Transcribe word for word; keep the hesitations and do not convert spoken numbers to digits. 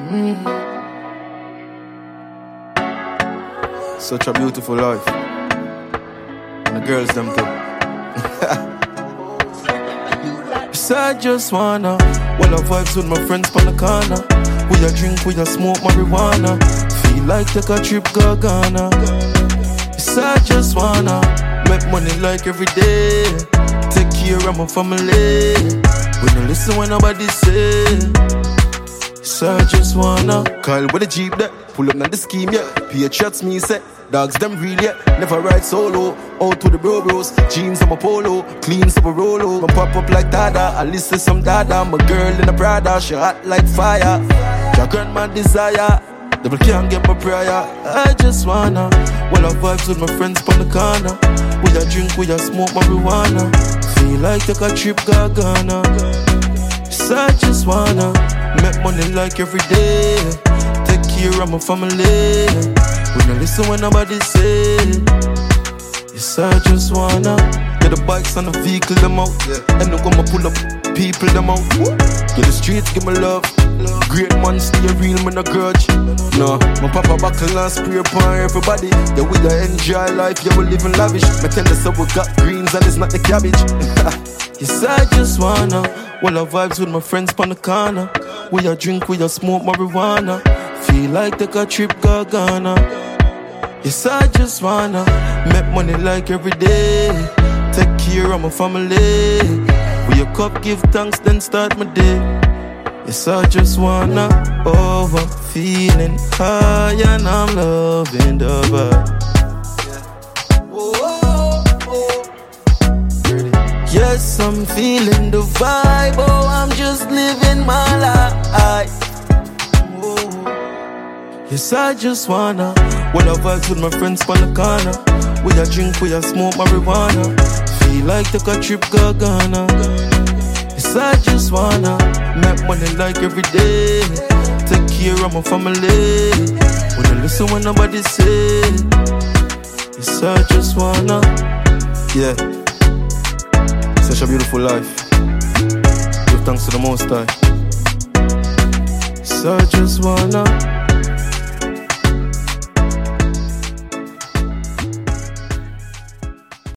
Mm. Such a beautiful life. And the girls them too. So I just wanna well I vibes with my friends on the corner. We a drink, we a smoke marijuana. Feel like take a trip go Ghana. So I just wanna make money like every day. Take care of my family. We don't listen when nobody say. So I just wanna call with a jeep there. Pull up on the scheme, yeah. Patriots me say dogs them real, yeah. Never ride solo. Out to the bro bros. Jeans on my polo. Clean super rolo. Gonna pop up like Dada. I listen some Dada. My girl in a Prada. She hot like fire. Your grandma desire. Devil can't get my prayer. I just wanna well I vibes with my friends on the corner. We a drink, we a smoke marijuana. Feel like take a trip go Ghana. So I just wanna make money like every day. Take care of my family. We don't listen when nobody say. Yes, I just wanna get the bikes and the vehicle them out, yeah. And I'm gonna pull up people them out. Get the streets, give me love. Great man, stay real, me no grudge. No, my papa buckle and spray upon everybody. Yeah, we da enjoy life, yeah, we living lavish. Me tell us so we got greens and it's not the cabbage. Yes, I just wanna well I vibes with my friends on the corner. We a drink, we a smoke marijuana. Feel like take a trip go Ghana. Yes, I just wanna make money like every day. Take care of my family. We a cup, give thanks, then start my day. Yes, I just wanna over feeling high and I'm loving the vibe. Yes, I'm feeling the vibe. Oh, I'm just living my life. Yes, I just wanna well I vibes with my friends on the corner. We a drink, we a smoke marijuana. Feel like take a trip go Ghana. Yes, I just wanna make money like every day. Take care of my family. We don't listen when nobody say. Yes, I just wanna yeah. Such a beautiful life. Give thanks to the Most High. So I just wanna